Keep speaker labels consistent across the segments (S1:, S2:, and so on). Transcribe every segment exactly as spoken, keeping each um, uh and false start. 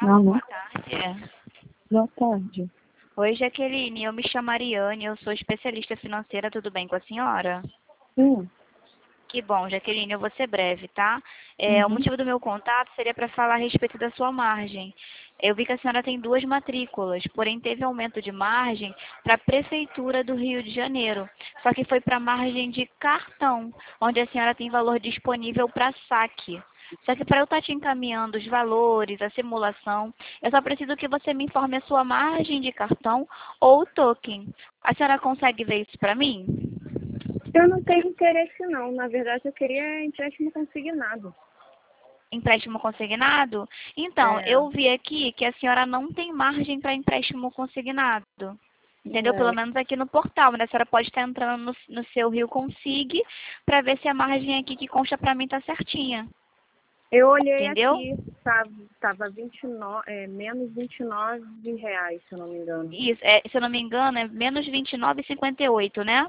S1: Alô,
S2: Alô,
S1: boa tarde.
S2: boa tarde.
S1: Oi, Jaqueline, eu me chamo Ariane, eu sou especialista financeira, tudo bem com a senhora?
S2: Sim.
S1: Que bom, Jaqueline, eu vou ser breve, tá? É, o
S2: Uhum.
S1: motivo do meu contato seria para falar a respeito da sua margem. Eu vi que a senhora tem duas matrículas, porém teve aumento de margem para a Prefeitura do Rio de Janeiro. Só que foi para a margem de cartão, onde a senhora tem valor disponível para saque. Só que para eu estar te encaminhando os valores, a simulação, eu só preciso que você me informe a sua margem de cartão ou token. A senhora consegue ver isso para mim?
S2: Eu não tenho interesse, não. Na verdade, eu queria empréstimo consignado.
S1: Empréstimo consignado? Então,
S2: É,
S1: eu vi aqui que a senhora não tem margem para empréstimo consignado. Entendeu? Pelo
S2: é.
S1: menos aqui no portal, mas a senhora pode estar entrando no, no seu Rio Consig para ver se a margem aqui que consta para mim tá certinha.
S2: Eu olhei
S1: Entendeu?
S2: aqui, tava, tava vinte e nove, é, menos vinte e nove reais, se eu não me engano.
S1: Isso, é, se eu não me engano, é menos vinte e nove vírgula cinquenta e oito, né?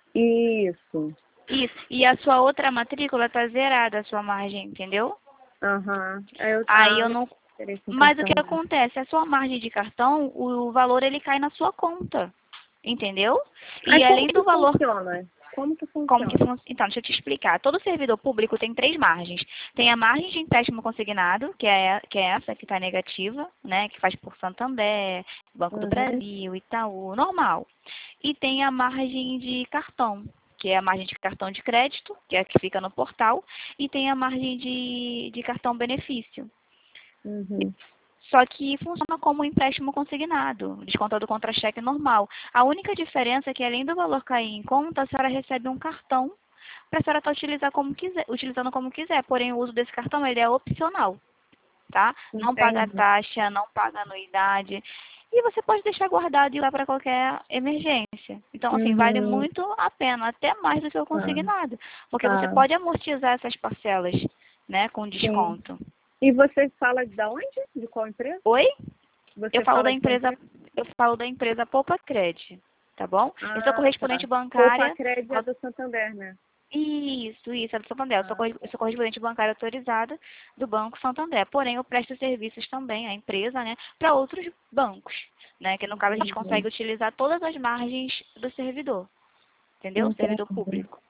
S2: Isso.
S1: Isso. E a sua outra matrícula tá zerada, a sua margem, entendeu?
S2: Aham. Eu
S1: Aí
S2: ah,
S1: eu
S2: não
S1: não.
S2: tenho interesse em
S1: Mas o que
S2: cartão, não.
S1: acontece? A sua margem de cartão, o valor ele cai na sua conta. Entendeu?
S2: Aí
S1: E
S2: como
S1: além
S2: que
S1: do valor.
S2: funciona? Como que
S1: Como que
S2: funciona?
S1: funciona? Então, deixa eu te explicar. Todo servidor público tem três margens. Tem a margem de empréstimo consignado, que é, que é essa que está negativa, né? Que faz por Santander, Banco do
S2: Uhum.
S1: Brasil, Itaú, normal. E tem a margem de cartão, que é a margem de cartão de crédito, que é a que fica no portal, e tem a margem de, de cartão benefício.
S2: Uhum.
S1: Só que funciona como um empréstimo consignado, descontado contra cheque normal. A única diferença é que, além do valor cair em conta, a senhora recebe um cartão para a senhora estar utilizar como quiser, utilizando como quiser. Porém, o uso desse cartão ele é opcional, tá? Não paga
S2: Entendi.
S1: taxa, não paga anuidade. E você pode deixar guardado e usar para qualquer emergência. Então, assim, vale
S2: Uhum.
S1: muito a pena, até mais do que o
S2: Tá.
S1: consignado. Porque você
S2: Tá.
S1: pode amortizar essas parcelas, né, com
S2: Sim.
S1: desconto.
S2: E você fala de onde? De qual empresa?
S1: Oi? Eu
S2: Você
S1: falo da
S2: fala de qual
S1: empresa,
S2: empresa?
S1: eu falo da empresa Poupa Cred, tá bom? Eu sou
S2: Ah,
S1: correspondente
S2: tá. Poupa
S1: bancária.
S2: Crédito é do Santander, né?
S1: Isso, isso, é do Santander. Eu sou,
S2: Ah,
S1: corre- eu sou correspondente bancária autorizada do Banco Santander. Porém, eu presto serviços também, a empresa, né, para outros bancos, né? Que no caso a gente
S2: entendi.
S1: consegue utilizar todas as margens do servidor, entendeu? Servidor
S2: Entendi.
S1: público.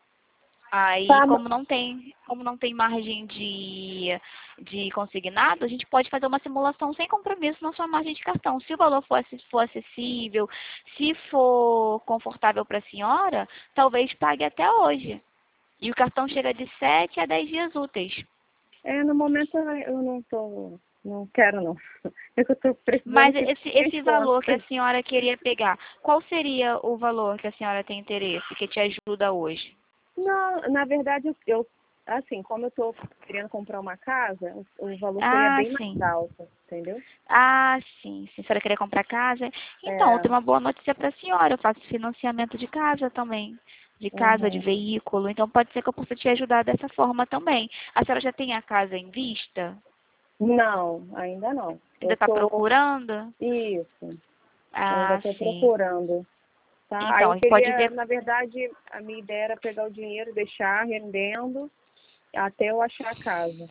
S1: Aí,
S2: Tá, ma-
S1: como não tem, como não tem margem de, de consignado, a gente pode fazer uma simulação sem compromisso na sua margem de cartão. Se o valor for, acess- for acessível, se for confortável para a senhora, talvez pague até hoje. E o cartão chega de sete a dez dias úteis.
S2: é, no momento eu não tô, não quero não. É que eu tô precisando
S1: Mas
S2: que
S1: esse,
S2: minhas
S1: esse valor que a
S2: contas.
S1: senhora queria pegar, qual seria o valor que a senhora tem interesse, que te ajuda hoje?
S2: Não, na verdade, eu, eu- assim, como eu tô querendo comprar uma casa, o, o valor seria
S1: Ah,
S2: bem mais
S1: sim.
S2: alto, entendeu?
S1: Ah, sim. Se a senhora querer comprar casa. Então, eu
S2: É,
S1: tenho uma boa notícia para a senhora. Eu faço financiamento de casa também. De casa, de
S2: uhum.
S1: veículo. Então, pode ser que eu possa te ajudar dessa forma também. A senhora já tem a casa em vista?
S2: Não, ainda não.
S1: Ainda
S2: Eu
S1: está
S2: tô,
S1: procurando?
S2: isso, eu ainda
S1: Ah,
S2: estou
S1: sim.
S2: procurando. Tá? Aí
S1: Então,
S2: eu
S1: a gente pode
S2: queria,
S1: ver.
S2: na verdade, a minha ideia era pegar o dinheiro, deixar rendendo até eu achar a casa.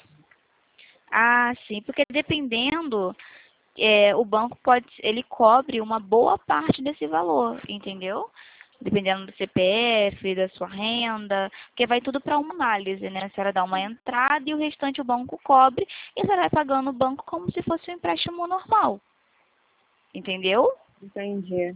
S1: Ah, sim. Porque dependendo, é, o banco pode, ele cobre uma boa parte desse valor, entendeu? Dependendo do C P F, da sua renda, porque vai tudo para uma análise, né? A senhora dá uma entrada e o restante o banco cobre e a senhora vai pagando o banco como se fosse um empréstimo normal, entendeu?
S2: Entendi.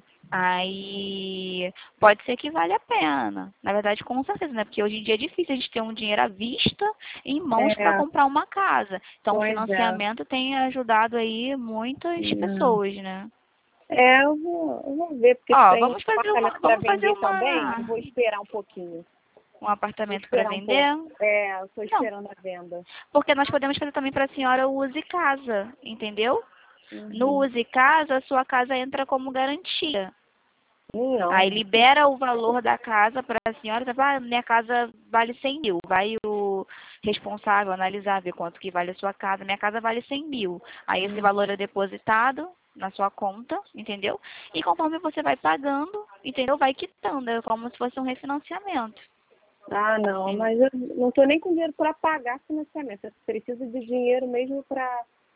S1: Aí pode ser que vale a pena. Na verdade, com certeza, né? Porque hoje em dia é difícil a gente ter um dinheiro à vista em mãos para
S2: É,
S1: comprar uma casa. Então, o
S2: pois é.
S1: financiamento tem ajudado aí muitas
S2: Hum.
S1: pessoas, né?
S2: É, eu vou, eu vou ver, porque
S1: Ó,
S2: tem
S1: vamos fazer uma,
S2: apartamento para
S1: vamos fazer
S2: vender também. Eu
S1: uma
S2: vou esperar um pouquinho.
S1: um
S2: Vou
S1: apartamento para
S2: esperar um pouco.
S1: vender.
S2: É, eu estou
S1: Não,
S2: esperando a venda.
S1: porque nós podemos fazer também para a senhora o use casa, entendeu? No
S2: Uhum.
S1: use casa, a sua casa entra como garantia.
S2: Não.
S1: Aí libera o valor da casa para a senhora, você fala, ah, minha casa vale cem mil. Vai o responsável analisar, ver quanto que vale a sua casa. Minha casa vale cem mil. Aí esse
S2: Hum.
S1: valor é depositado na sua conta, entendeu? E conforme você vai pagando, entendeu? Vai quitando, é como se fosse um refinanciamento.
S2: Ah, não, mas eu não estou nem com dinheiro para pagar financiamento. Eu preciso de dinheiro mesmo para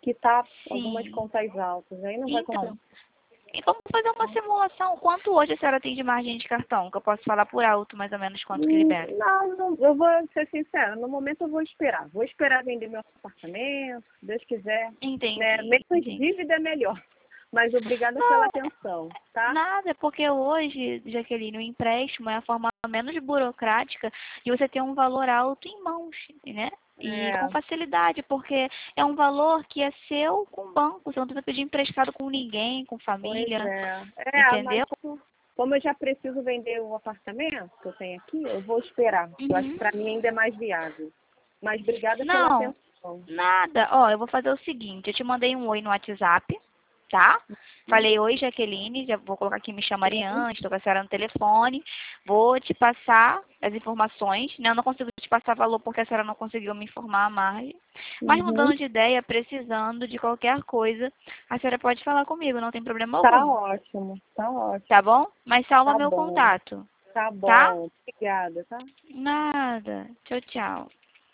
S2: quitar algumas
S1: Sim.
S2: contas altas. Aí não vai
S1: Então,
S2: compensar.
S1: e vamos fazer uma simulação. Quanto hoje a senhora tem de margem de cartão? Que eu posso falar por alto, mais ou menos, quanto que
S2: Hum,
S1: libera.
S2: Não, não, eu vou ser sincera, no momento eu vou esperar. Vou esperar vender meu apartamento, se Deus quiser. Né?
S1: Entendi,
S2: Menos
S1: entendi.
S2: dívida é melhor. Mas obrigada pela
S1: Não,
S2: atenção, tá?
S1: nada, porque hoje, Jaqueline, o empréstimo é a forma menos burocrática de você ter um valor alto em mãos, né? E com
S2: É,
S1: facilidade, porque é um valor que é seu com o banco. Você não precisa pedir emprestado com ninguém, com
S2: pois
S1: família,
S2: é. É, mas
S1: entendeu?
S2: como, como eu já preciso vender o apartamento que eu tenho aqui, eu vou esperar. Eu acho que
S1: Uhum.
S2: para mim ainda é mais viável. Mas obrigada pela
S1: Não,
S2: atenção.
S1: nada. Ó, eu vou fazer o seguinte, eu te mandei um oi no WhatsApp, tá? Falei, oi, Jaqueline, já vou colocar aqui, me chama
S2: Sim.
S1: Ariane, estou com a senhora no telefone, vou te passar as informações, né? Eu não consigo te passar valor porque a senhora não conseguiu me informar a margem, mas
S2: Uhum.
S1: mudando de ideia, precisando de qualquer coisa, a senhora pode falar comigo, não tem problema
S2: Tá
S1: algum,
S2: ótimo, tá ótimo.
S1: tá bom? Mas salva
S2: Tá
S1: meu
S2: bom,
S1: contato,
S2: tá
S1: tá?
S2: bom. Obrigada, tá?
S1: Nada. Tchau, tchau.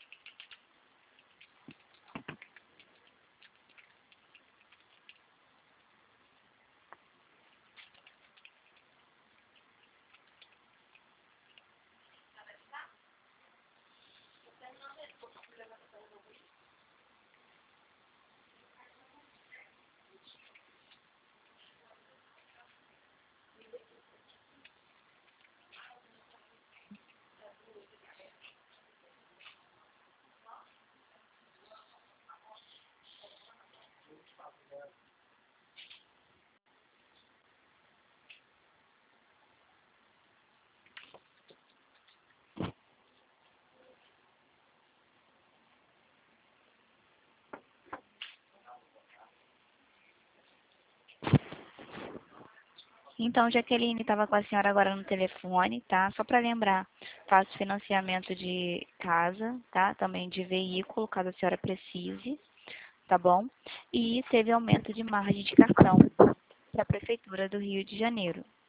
S1: Então, Jaqueline estava com a senhora agora no telefone, tá? Só para lembrar, faço financiamento de casa, tá? Também de veículo, caso a senhora precise, tá bom? E teve aumento de margem de cartão para a Prefeitura do Rio de Janeiro.